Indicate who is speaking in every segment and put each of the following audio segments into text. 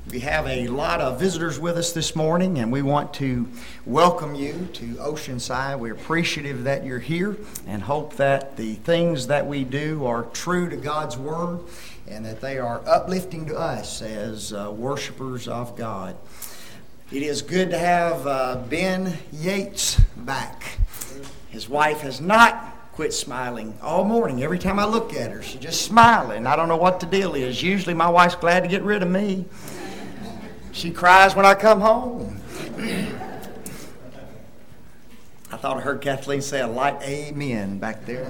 Speaker 1: We have a lot of visitors with us this morning, and we want to welcome you to Oceanside. We're appreciative that you're here and hope that the things that we do are true to God's Word and that they are uplifting to us as worshipers of God. It is good to have Ben Yates back. His wife has not quit smiling all morning. Every time I look at her, she's just smiling. I don't know what the deal is. Usually my wife's glad to get rid of me. She cries when I come home. I thought I heard Kathleen say a light amen back there.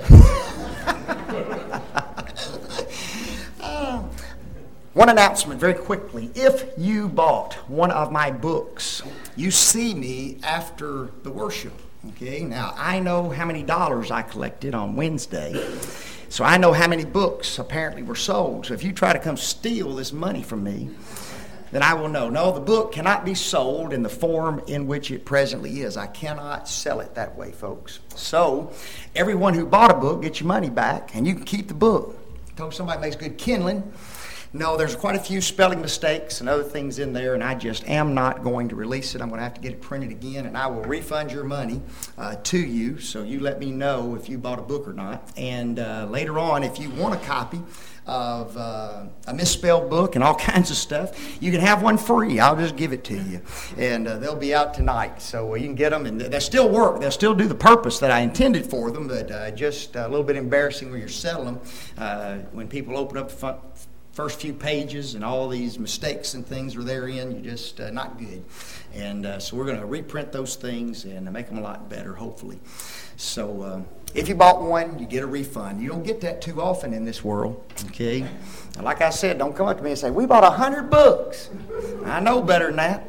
Speaker 1: One announcement very quickly. If you bought one of my books, you see me after the worship. Okay, now I know how many dollars I collected on Wednesday, so I know how many books apparently were sold. So if you try to come steal this money from me, then I will know. No, the book cannot be sold in the form in which it presently is. I cannot sell it that way, folks. So everyone who bought a book gets your money back, and you can keep the book. I told somebody makes good kindling. No, there's quite a few spelling mistakes and other things in there, and I just am not going to release it. I'm going to have to get it printed again, and I will refund your money to you, so you let me know if you bought a book or not. And later on, if you want a copy of a misspelled book and all kinds of stuff, you can have one free. I'll just give it to you. And they'll be out tonight, so you can get them, and they still work. They'll still do the purpose that I intended for them, but just a little bit embarrassing when you're selling them. When people open up the first few pages and all these mistakes and things are therein, you're just not good. And so we're going to reprint those things and make them a lot better, hopefully. So if you bought one, you get a refund. You don't get that too often in this world, okay? And like I said, don't come up to me and say, we bought 100 books. I know better than that.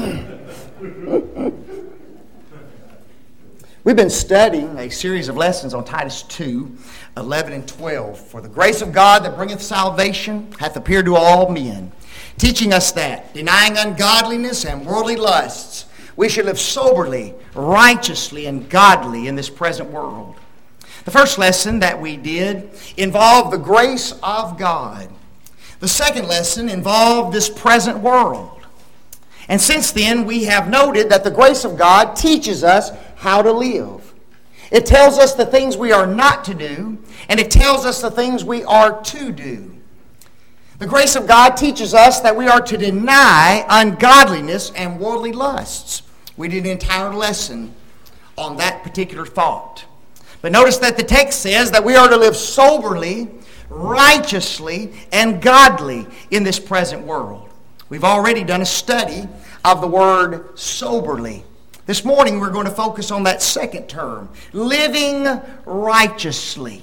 Speaker 1: We've been studying a series of lessons on Titus 2, 11 and 12. For the grace of God that bringeth salvation hath appeared to all men, teaching us that, denying ungodliness and worldly lusts, we should live soberly, righteously, and godly in this present world. The first lesson that we did involved the grace of God. The second lesson involved this present world. And since then, we have noted that the grace of God teaches us how to live. It tells us the things we are not to do, and it tells us the things we are to do. The grace of God teaches us that we are to deny ungodliness and worldly lusts. We did an entire lesson on that particular thought. But notice that the text says that we are to live soberly, righteously, and godly in this present world. We've already done a study of the word soberly. This morning we're going to focus on that second term, living righteously.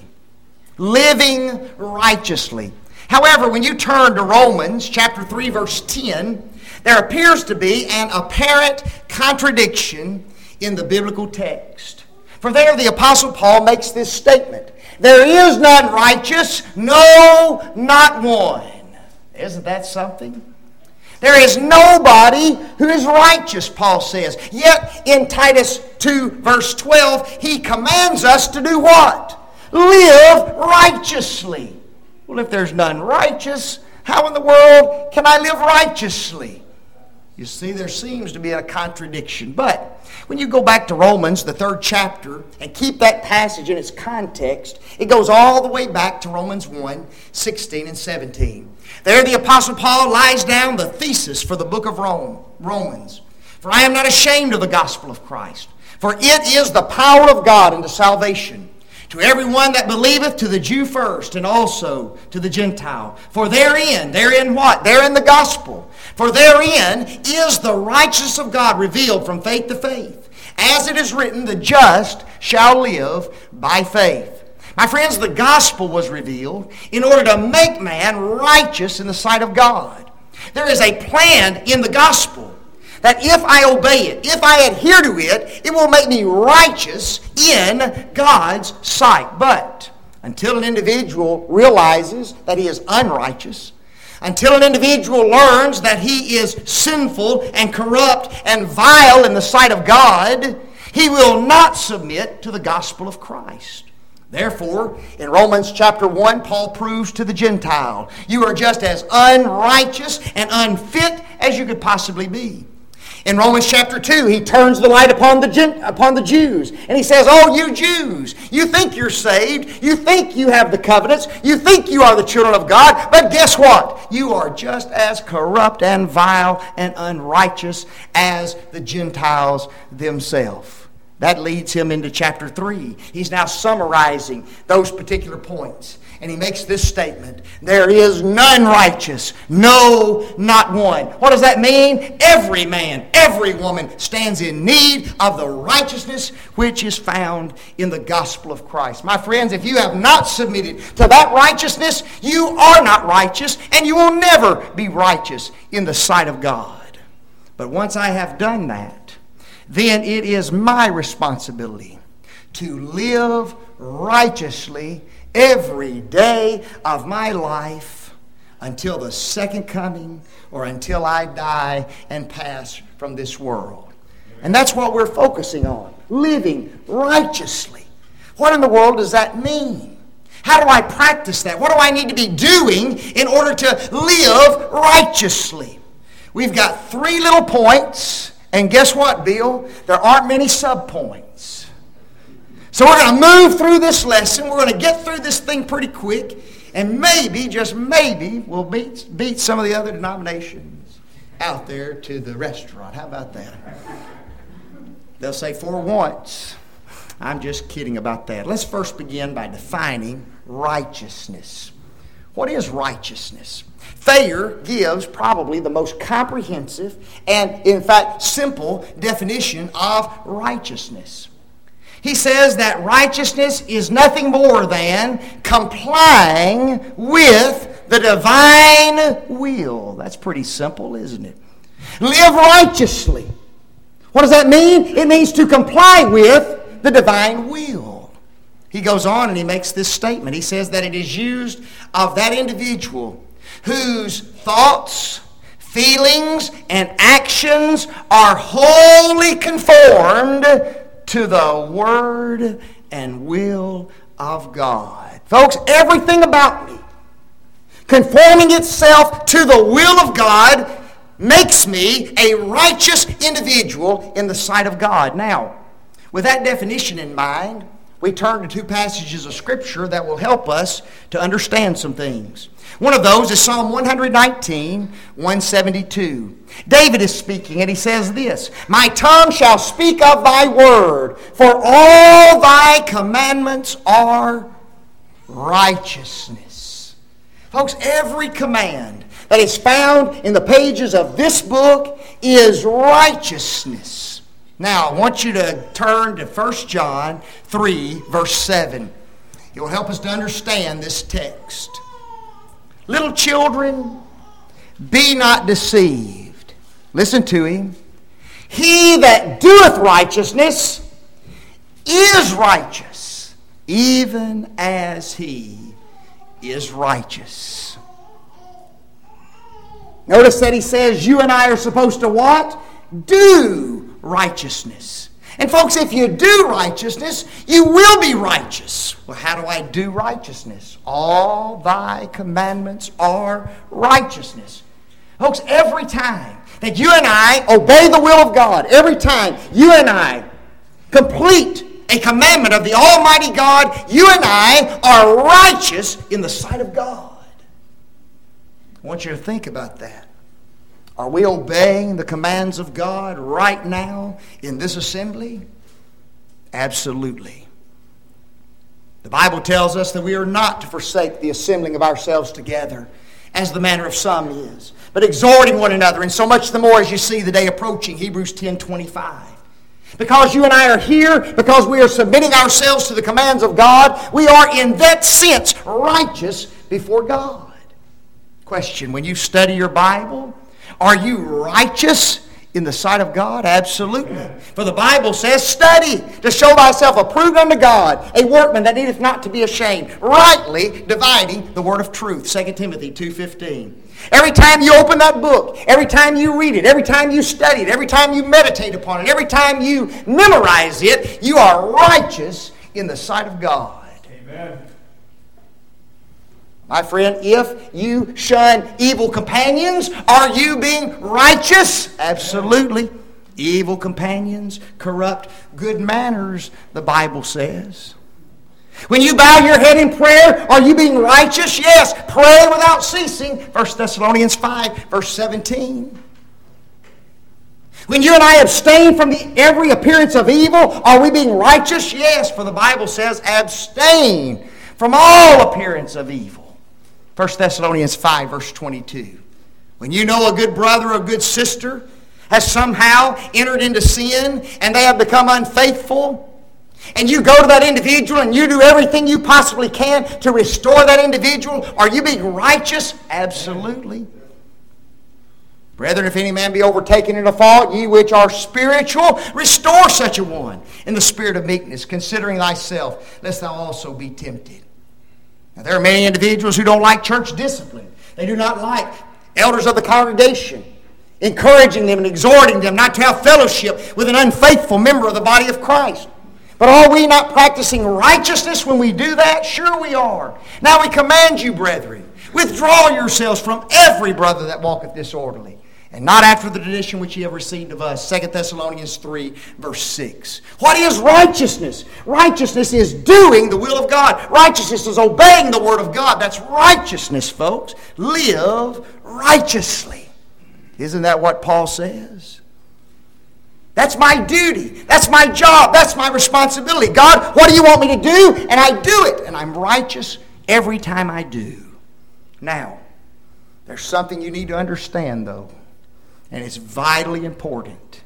Speaker 1: Living righteously. However, when you turn to Romans chapter 3, verse 10, there appears to be an apparent contradiction in the biblical text. For there the Apostle Paul makes this statement, there is none righteous, no, not one. Isn't that something? There is nobody who is righteous, Paul says. Yet in Titus 2, verse 12, he commands us to do what? Live righteously. Well, if there's none righteous, how in the world can I live righteously? You see, there seems to be a contradiction. But when you go back to Romans, the 3rd chapter, and keep that passage in its context, it goes all the way back to Romans 1, 16 and 17. There the Apostle Paul lies down the thesis for the book of Romans. For I am not ashamed of the gospel of Christ, for it is the power of God unto salvation, to everyone that believeth, to the Jew first, and also to the Gentile. For therein what? Therein the gospel. For therein is the righteousness of God revealed from faith to faith. As it is written, the just shall live by faith. My friends, the gospel was revealed in order to make man righteous in the sight of God. There is a plan in the gospel that if I obey it, if I adhere to it, it will make me righteous in God's sight. But until an individual realizes that he is unrighteous, until an individual learns that he is sinful and corrupt and vile in the sight of God, he will not submit to the gospel of Christ. Therefore, in Romans chapter 1, Paul proves to the Gentile, you are just as unrighteous and unfit as you could possibly be. In Romans chapter 2, he turns the light upon the Jews. And he says, oh, you Jews, you think you're saved. You think you have the covenants. You think you are the children of God. But guess what? You are just as corrupt and vile and unrighteous as the Gentiles themselves. That leads him into chapter 3. He's now summarizing those particular points. And he makes this statement, there is none righteous, no, not one. What does that mean? Every man, every woman stands in need of the righteousness which is found in the gospel of Christ. My friends, if you have not submitted to that righteousness, you are not righteous, and you will never be righteous in the sight of God. But once I have done that, then it is my responsibility to live righteously every day of my life until the second coming or until I die and pass from this world. And that's what we're focusing on, living righteously. What in the world does that mean? How do I practice that? What do I need to be doing in order to live righteously? We've got 3 little points, and guess what, Bill? There aren't many subpoints. So we're going to move through this lesson. We're going to get through this thing pretty quick. And maybe, just maybe, we'll beat some of the other denominations out there to the restaurant. How about that? They'll say, for once. I'm just kidding about that. Let's first begin by defining righteousness. What is righteousness? Thayer gives probably the most comprehensive and, in fact, simple definition of righteousness. He says that righteousness is nothing more than complying with the divine will. That's pretty simple, isn't it? Live righteously. What does that mean? It means to comply with the divine will. He goes on and he makes this statement. He says that it is used of that individual whose thoughts, feelings, and actions are wholly conformed to the Word and will of God. Folks, everything about me conforming itself to the will of God makes me a righteous individual in the sight of God. Now, with that definition in mind, we turn to 2 passages of Scripture that will help us to understand some things. One of those is Psalm 119, 172. David is speaking, and he says this, my tongue shall speak of thy word, for all thy commandments are righteousness. Folks, every command that is found in the pages of this book is righteousness. Now, I want you to turn to 1 John 3, verse 7. It will help us to understand this text. Little children, be not deceived. Listen to him. He that doeth righteousness is righteous, even as he is righteous. Notice that he says you and I are supposed to what? Do righteousness. And folks, if you do righteousness, you will be righteous. Well, how do I do righteousness? All thy commandments are righteousness. Folks, every time that you and I obey the will of God, every time you and I complete a commandment of the Almighty God, you and I are righteous in the sight of God. I want you to think about that. Are we obeying the commands of God right now in this assembly? Absolutely. The Bible tells us that we are not to forsake the assembling of ourselves together, as the manner of some is, but exhorting one another, and so much the more as you see the day approaching, Hebrews 10:25. Because you and I are here, because we are submitting ourselves to the commands of God, we are in that sense righteous before God. Question, when you study your Bible, are you righteous in the sight of God? Absolutely. For the Bible says, study to show thyself approved unto God, a workman that needeth not to be ashamed, rightly dividing the word of truth. 2 Timothy 2:15. Every time you open that book, every time you read it, every time you study it, every time you meditate upon it, every time you memorize it, you are righteous in the sight of God.
Speaker 2: Amen.
Speaker 1: My friend, if you shun evil companions, are you being righteous? Absolutely. Evil companions corrupt good manners, the Bible says. When you bow your head in prayer, are you being righteous? Yes. Pray without ceasing. 1 Thessalonians 5, verse 17. When you and I abstain from every appearance of evil, are we being righteous? Yes, for the Bible says, abstain from all appearance of evil. 1 Thessalonians 5, verse 22. When you know a good brother or a good sister has somehow entered into sin and they have become unfaithful, and you go to that individual and you do everything you possibly can to restore that individual, are you being righteous? Absolutely. Brethren, if any man be overtaken in a fault, ye which are spiritual, restore such a one in the spirit of meekness, considering thyself, lest thou also be tempted. Now, there are many individuals who don't like church discipline. They do not like elders of the congregation encouraging them and exhorting them not to have fellowship with an unfaithful member of the body of Christ. But are we not practicing righteousness when we do that? Sure we are. Now we command you, brethren, withdraw yourselves from every brother that walketh disorderly, and not after the tradition which ye have received of us. 2 Thessalonians 3, verse 6. What is righteousness? Righteousness is doing the will of God. Righteousness is obeying the word of God. That's righteousness, folks. Live righteously. Isn't that what Paul says? That's my duty. That's my job. That's my responsibility. God, what do you want me to do? And I do it. And I'm righteous every time I do. Now, there's something you need to understand, though. And it's vitally important.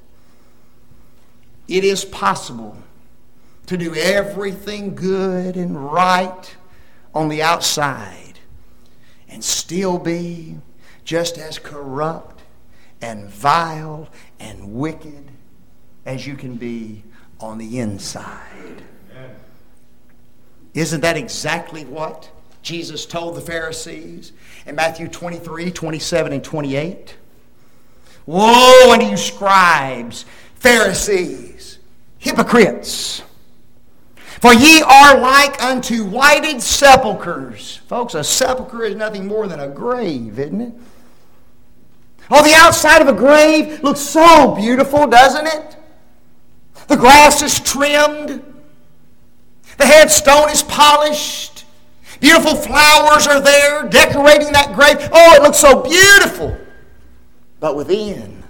Speaker 1: It is possible to do everything good and right on the outside and still be just as corrupt and vile and wicked as you can be on the inside. Amen. Isn't that exactly what Jesus told the Pharisees in Matthew 23, 27, and 28? Woe unto you, scribes, Pharisees, hypocrites! For ye are like unto whited sepulchres. Folks, a sepulchre is nothing more than a grave, isn't it? Oh, the outside of a grave looks so beautiful, doesn't it? The grass is trimmed. The headstone is polished. Beautiful flowers are there decorating that grave. Oh, it looks so beautiful. But within,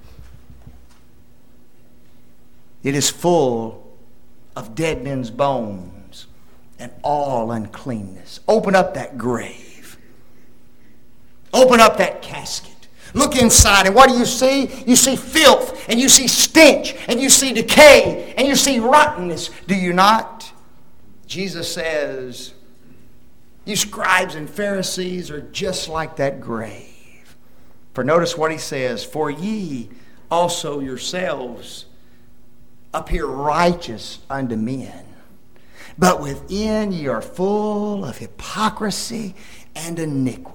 Speaker 1: it is full of dead men's bones and all uncleanness. Open up that grave. Open up that casket. Look inside, and what do you see? You see filth, and you see stench, and you see decay, and you see rottenness. Do you not? Jesus says, you scribes and Pharisees are just like that grave. For notice what he says, for ye also yourselves appear righteous unto men, but within ye are full of hypocrisy and iniquity.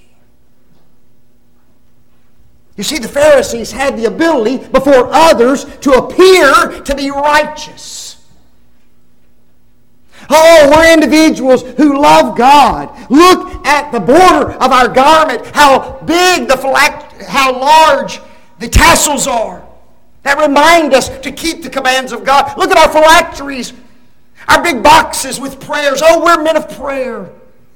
Speaker 1: You see, the Pharisees had the ability before others to appear to be righteous. Oh, we're individuals who love God. Look at the border of our garment, how big how large the tassels are. That remind us to keep the commands of God. Look at our phylacteries, our big boxes with prayers. Oh, we're men of prayer.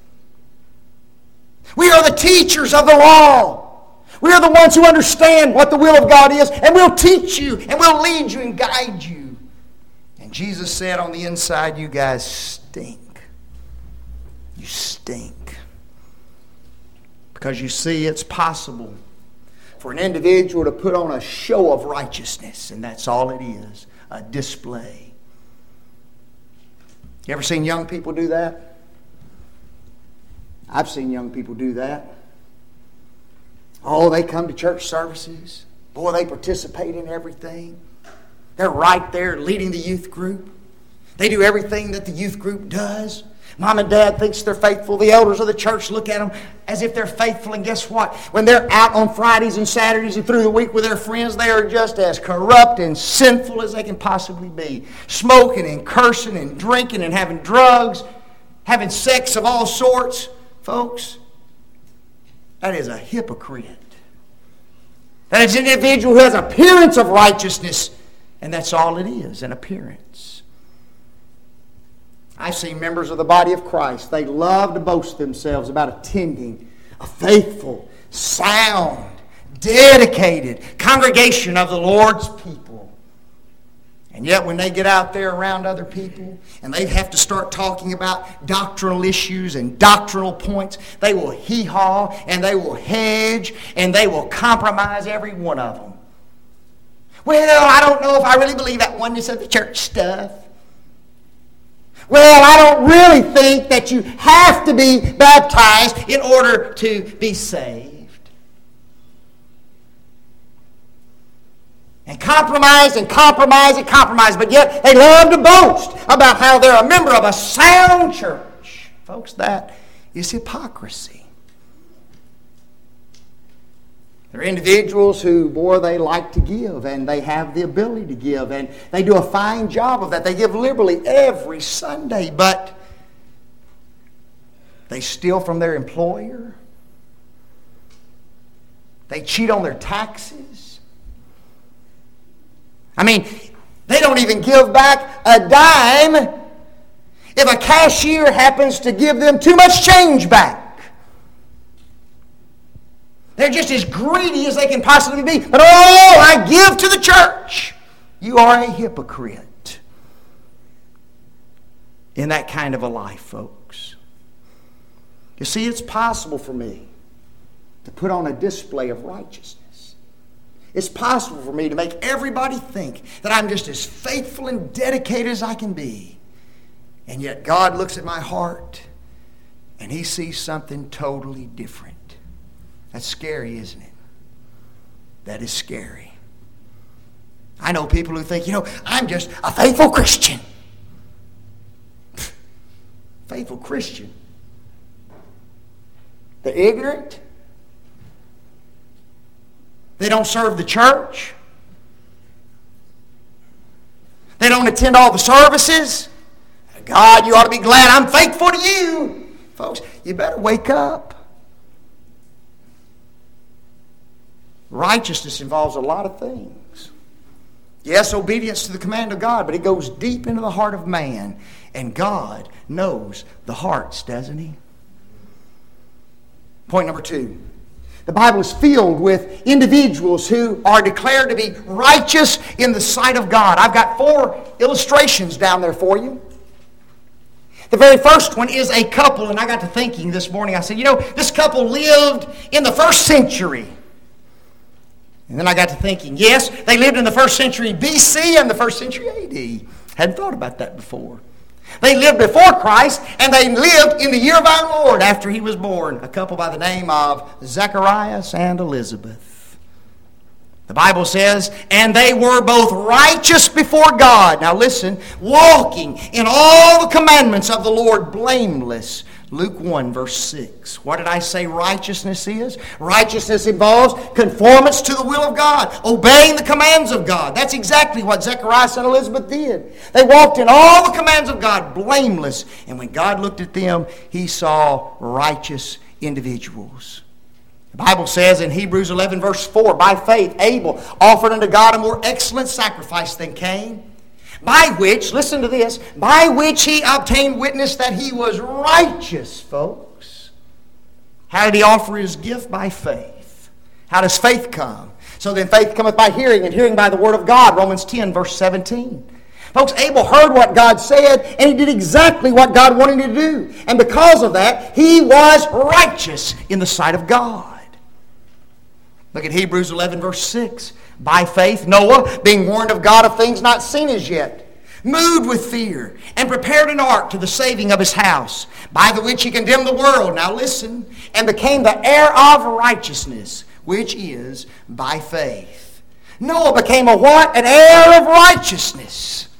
Speaker 1: We are the teachers of the law. We are the ones who understand what the will of God is, and we'll teach you, and we'll lead you and guide you. And Jesus said, on the inside, you guys stink. You stink. Because you see, it's possible for an individual to put on a show of righteousness, and that's all it is, a display. You ever seen young people do that? I've seen young people do that. Oh, they come to church services. Boy, they participate in everything. They're right there leading the youth group. They do everything that the youth group does. Mom and Dad thinks they're faithful. The elders of the church look at them as if they're faithful. And guess what? When they're out on Fridays and Saturdays and through the week with their friends, they are just as corrupt and sinful as they can possibly be. Smoking and cursing and drinking and having drugs, having sex of all sorts. Folks, that is a hypocrite. That is an individual who has appearance of righteousness, and that's all it is, an appearance. I've seen members of the body of Christ, they love to boast themselves about attending a faithful, sound, dedicated congregation of the Lord's people. And yet when they get out there around other people and they have to start talking about doctrinal issues and doctrinal points, they will hee-haw and they will hedge and they will compromise every one of them. Well, I don't know if I really believe that oneness of the church stuff. Well, I don't really think that you have to be baptized in order to be saved. And compromise and compromise and compromise, but yet they love to boast about how they're a member of a sound church. Folks, that is hypocrisy. There are individuals who, boy, they like to give, and they have the ability to give, and they do a fine job of that. They give liberally every Sunday, but they steal from their employer. They cheat on their taxes. I mean, they don't even give back a dime if a cashier happens to give them too much change back. They're just as greedy as they can possibly be. But oh, I give to the church. You are a hypocrite in that kind of a life, folks. You see, it's possible for me to put on a display of righteousness. It's possible for me to make everybody think that I'm just as faithful and dedicated as I can be. And yet God looks at my heart and He sees something totally different. That's scary, isn't it? That is scary. I know people who think, I'm just a faithful Christian. Faithful Christian. They're ignorant. They don't serve the church. They don't attend all the services. God, you ought to be glad I'm faithful to you. Folks, you better wake up. Righteousness involves a lot of things. Yes, obedience to the command of God, but it goes deep into the heart of man. And God knows the hearts, doesn't He? Point number 2. The Bible is filled with individuals who are declared to be righteous in the sight of God. I've got 4 illustrations down there for you. The very first one is a couple, and I got to thinking this morning. I said, this couple lived in the 1st century. And then I got to thinking, yes, they lived in the 1st century BC and the 1st century AD. Hadn't thought about that before. They lived before Christ, and they lived in the year of our Lord after He was born. A couple by the name of Zacharias and Elizabeth. The Bible says, and they were both righteous before God. Now listen, walking in all the commandments of the Lord blameless. Luke 1, verse 6. What did I say righteousness is? Righteousness involves conformance to the will of God, obeying the commands of God. That's exactly what Zacharias and Elizabeth did. They walked in all the commands of God, blameless. And when God looked at them, He saw righteous individuals. The Bible says in Hebrews 11, verse 4, by faith Abel offered unto God a more excellent sacrifice than Cain, by which, listen to this, by which he obtained witness that he was righteous, folks. How did he offer his gift? By faith. How does faith come? So then faith cometh by hearing, and hearing by the word of God. Romans 10, verse 17. Folks, Abel heard what God said, and he did exactly what God wanted him to do. And because of that, he was righteous in the sight of God. Look at Hebrews 11, verse 6. By faith, Noah, being warned of God of things not seen as yet, moved with fear, and prepared an ark to the saving of his house, by the which he condemned the world, now listen, and became the heir of righteousness, which is by faith. Noah became a what? An heir of righteousness.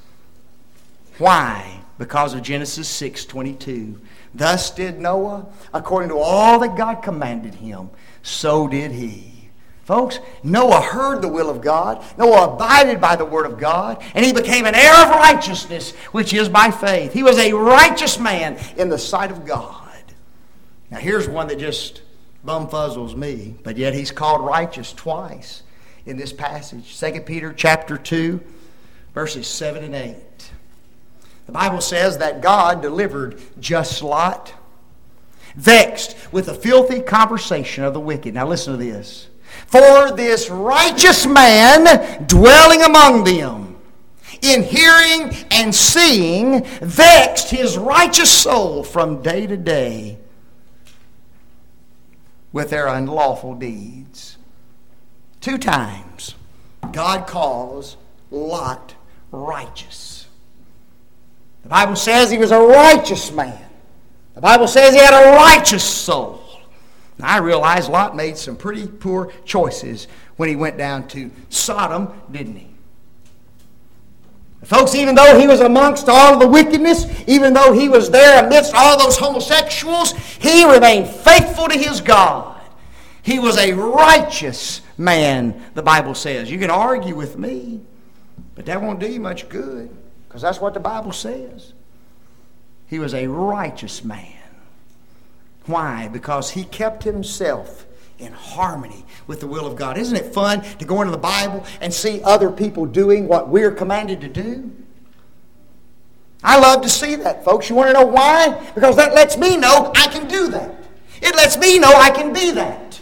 Speaker 1: Why? Because of Genesis 6:22. Thus did Noah, according to all that God commanded him, so did he. Folks, Noah heard the will of God. Noah abided by the word of God. And he became an heir of righteousness, which is by faith. He was a righteous man in the sight of God. Now here's one that just bumfuzzles me, but yet he's called righteous twice in this passage. 2 Peter chapter 2, verses 7 and 8. The Bible says that God delivered just Lot, vexed with the filthy conversation of the wicked. Now listen to this. For this righteous man dwelling among them, in hearing and seeing, vexed his righteous soul from day to day with their unlawful deeds. 2 times God calls Lot righteous. The Bible says he was a righteous man. The Bible says he had a righteous soul. Now, I realize Lot made some pretty poor choices when he went down to Sodom, didn't he? Folks, even though he was amongst all of the wickedness, even though he was there amidst all those homosexuals, he remained faithful to his God. He was a righteous man, the Bible says. You can argue with me, but that won't do you much good, because that's what the Bible says. He was a righteous man. Why? Because he kept himself in harmony with the will of God. Isn't it fun to go into the Bible and see other people doing what we're commanded to do? I love to see that, folks. You want to know why? Because that lets me know I can do that. It lets me know I can be that.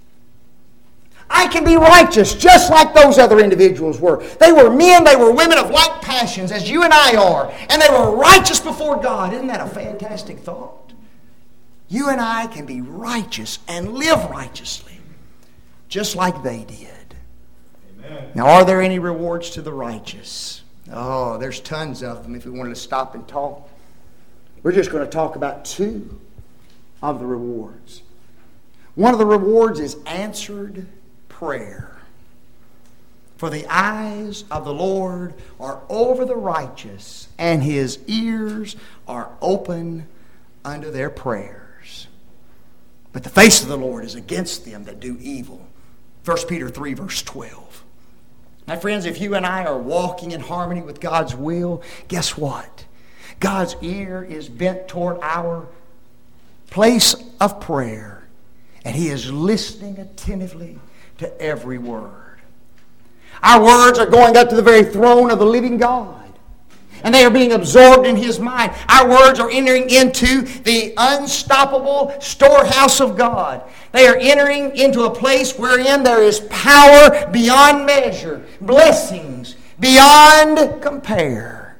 Speaker 1: I can be righteous just like those other individuals were. They were men, they were women of like passions as you and I are. And they were righteous before God. Isn't that a fantastic thought? You and I can be righteous and live righteously, just like they did. Amen. Now, are there any rewards to the righteous? Oh, there's tons of them if we wanted to stop and talk. We're just going to talk about 2 of the rewards. One of the rewards is answered prayer. For the eyes of the Lord are over the righteous, and his ears are open unto their prayers. But the face of the Lord is against them that do evil. 1 Peter 3, verse 12. My friends, if you and I are walking in harmony with God's will, guess what? God's ear is bent toward our place of prayer, and he is listening attentively to every word. Our words are going up to the very throne of the living God, and they are being absorbed in his mind. Our words are entering into the unstoppable storehouse of God. They are entering into a place wherein there is power beyond measure, blessings beyond compare.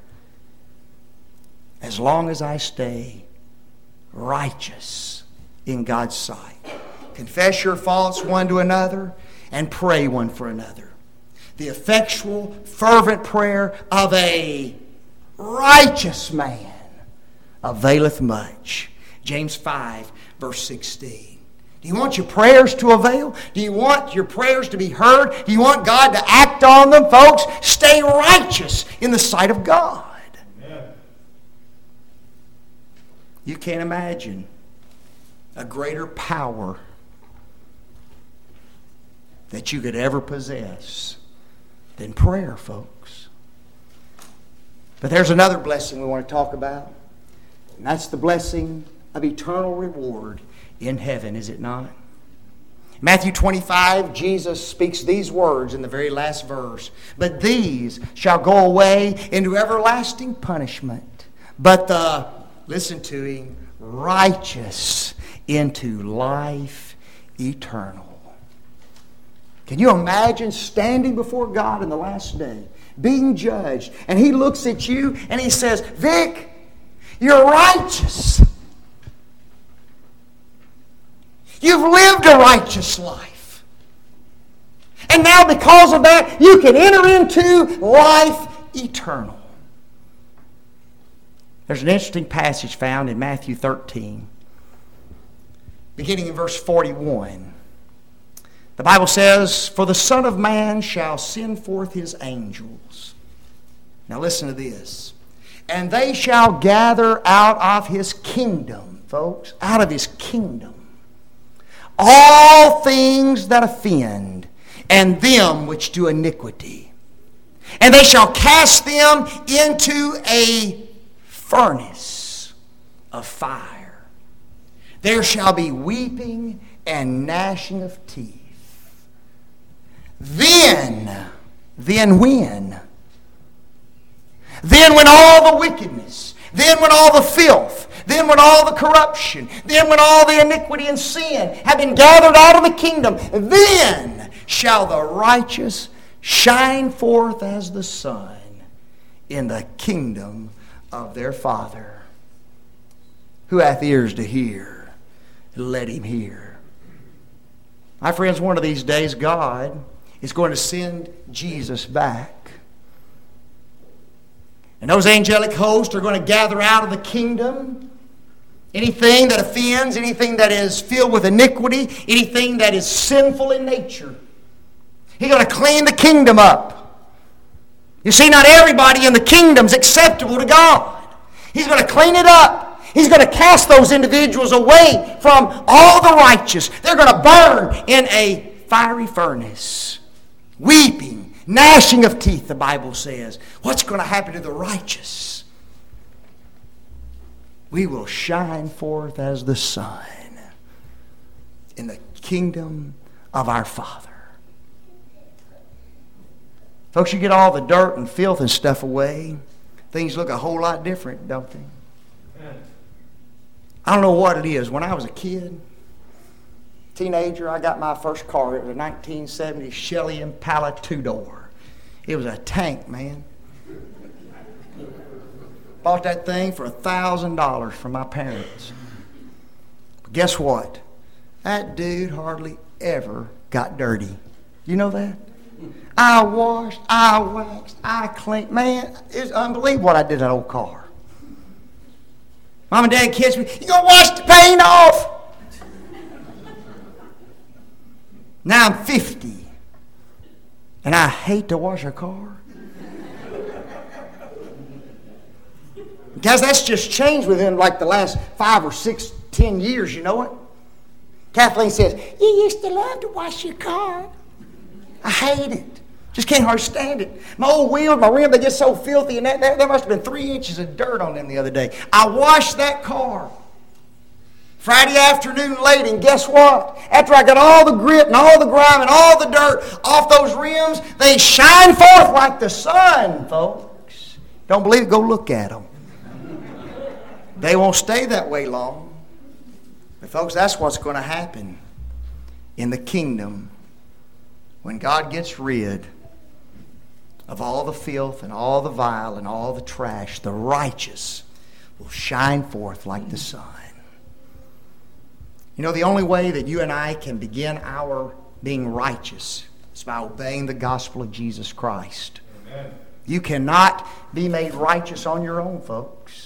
Speaker 1: As long as I stay righteous in God's sight. Confess your faults one to another and pray one for another. The effectual, fervent prayer of a righteous man availeth much. James 5, verse 16. Do you want your prayers to avail? Do you want your prayers to be heard? Do you want God to act on them, folks? Stay righteous in the sight of God. Amen. You can't imagine a greater power that you could ever possess than prayer, folks. But there's another blessing we want to talk about, and that's the blessing of eternal reward in heaven, is it not? Matthew 25, Jesus speaks these words in the very last verse. But these shall go away into everlasting punishment, but the, listen to him, righteous into life eternal. Can you imagine standing before God in the last day, being judged, and he looks at you and he says, Vic, you're righteous. You've lived a righteous life. And now because of that, you can enter into life eternal. There's an interesting passage found in Matthew 13, beginning in verse 41. The Bible says, For the Son of Man shall send forth his angels. Now listen to this. And they shall gather out of his kingdom, folks, out of his kingdom, all things that offend, and them which do iniquity. And they shall cast them into a furnace of fire. there shall be weeping and gnashing of teeth. Then when? Then when all the wickedness, then when all the filth, then when all the corruption, then when all the iniquity and sin have been gathered out of the kingdom, then shall the righteous shine forth as the sun in the kingdom of their Father. Who hath ears to hear, let him hear. My friends, one of these days God is going to send Jesus back. And those angelic hosts are going to gather out of the kingdom anything that offends, anything that is filled with iniquity, anything that is sinful in nature. He's going to clean the kingdom up. You see, not everybody in the kingdom is acceptable to God. He's going to clean it up. He's going to cast those individuals away from all the righteous. They're going to burn in a fiery furnace. Weeping, gnashing of teeth, the Bible says. What's going to happen to the righteous? We will shine forth as the sun in the kingdom of our Father. Folks, you get all the dirt and filth and stuff away, things look a whole lot different, don't they? I don't know what it is. When I was a kid, teenager, I got my first car. It was a 1970 Chevy Impala two-door. It was a tank, man. Bought that thing for $1,000 from my parents. But guess what? That dude hardly ever got dirty. You know that? I washed, I waxed, I cleaned. Man, it's unbelievable what I did to that old car. Mom and Dad kissed me. You gonna wash the paint off? Now I'm 50, and I hate to wash a car. Guys, that's just changed within like the last 5 or 6, 10 years, you know it? Kathleen says, you used to love to wash your car. I hate it. Just can't hardly stand it. My old wheels, my rim, they get so filthy, and there must have been 3 inches of dirt on them the other day. I washed that car Friday afternoon late, and guess what? After I got all the grit and all the grime and all the dirt off those rims, they shine forth like the sun, folks. Don't believe it? Go look at them. They won't stay that way long. But folks, that's what's going to happen in the kingdom when God gets rid of all the filth and all the vile and all the trash. The righteous will shine forth like the sun. You know, the only way that you and I can begin our being righteous is by obeying the gospel of Jesus Christ. Amen. You cannot be made righteous on your own, folks.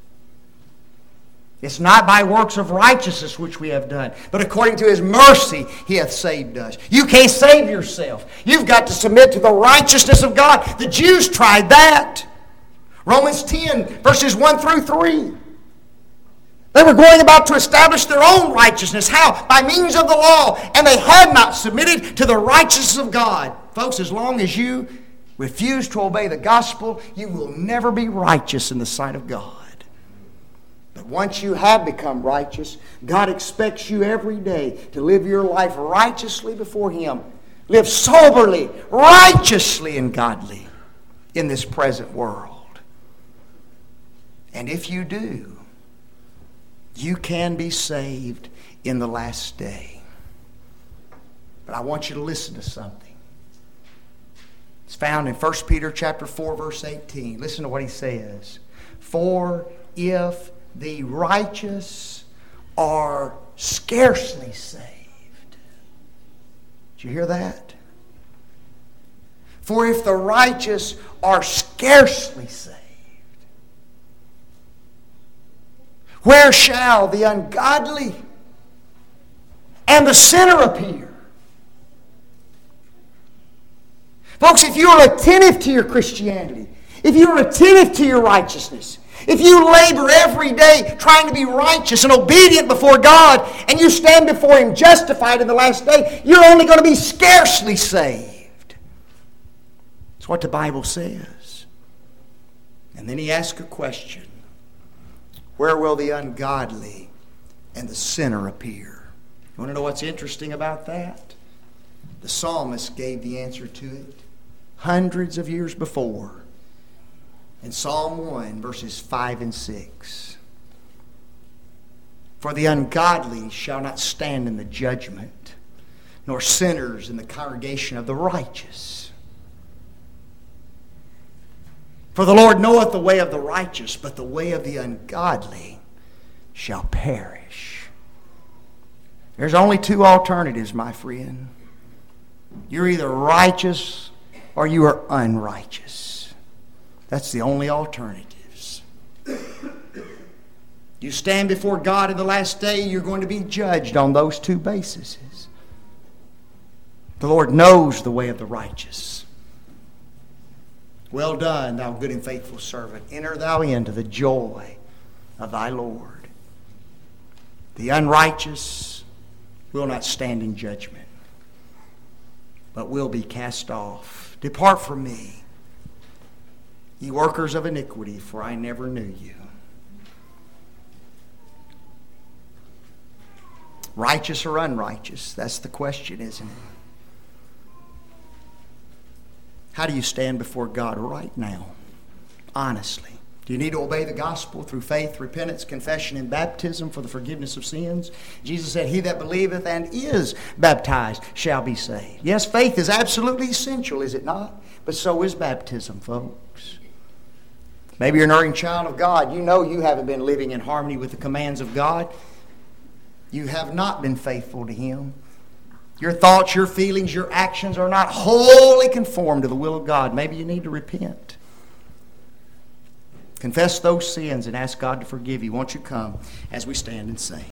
Speaker 1: It's not by works of righteousness which we have done, but according to His mercy He hath saved us. You can't save yourself. You've got to submit to the righteousness of God. The Jews tried that. Romans 10, verses 1 through 3. They were going about to establish their own righteousness. How? By means of the law. And they had not submitted to the righteousness of God. Folks, as long as you refuse to obey the gospel, you will never be righteous in the sight of God. But once you have become righteous, God expects you every day to live your life righteously before Him. Live soberly, righteously, and godly in this present world. And if you do, you can be saved in the last day. But I want you to listen to something. It's found in 1 Peter chapter 4, verse 18. Listen to what he says. For if the righteous are scarcely saved. Did you hear that? For if the righteous are scarcely saved, where shall the ungodly and the sinner appear? Folks, if you are attentive to your Christianity, if you are attentive to your righteousness, if you labor every day trying to be righteous and obedient before God, and you stand before Him justified in the last day, you're only going to be scarcely saved. That's what the Bible says. And then he asks a question. Where will the ungodly and the sinner appear. You want to know what's interesting about that? The psalmist gave the answer to it hundreds of years before. In Psalm 1, verses 5 and 6. For the ungodly shall not stand in the judgment, nor sinners in the congregation of the righteous. For the Lord knoweth the way of the righteous, but the way of the ungodly shall perish. There's only two alternatives, my friend. You're either righteous or you are unrighteous. That's the only alternatives. You stand before God in the last day, you're going to be judged on those two bases. The Lord knows the way of the righteous. Well done, thou good and faithful servant. Enter thou into the joy of thy Lord. The unrighteous will not stand in judgment, but will be cast off. Depart from me, ye workers of iniquity, for I never knew you. Righteous or unrighteous? That's the question, isn't it? How do you stand before God right now? Honestly. Do you need to obey the gospel through faith, repentance, confession, and baptism for the forgiveness of sins? Jesus said, he that believeth and is baptized shall be saved. Yes, faith is absolutely essential, is it not? But so is baptism, folks. Maybe you're an erring child of God. You know you haven't been living in harmony with the commands of God. You have not been faithful to Him. Your thoughts, your feelings, your actions are not wholly conformed to the will of God. Maybe you need to repent. Confess those sins and ask God to forgive you. Won't you come as we stand and sing?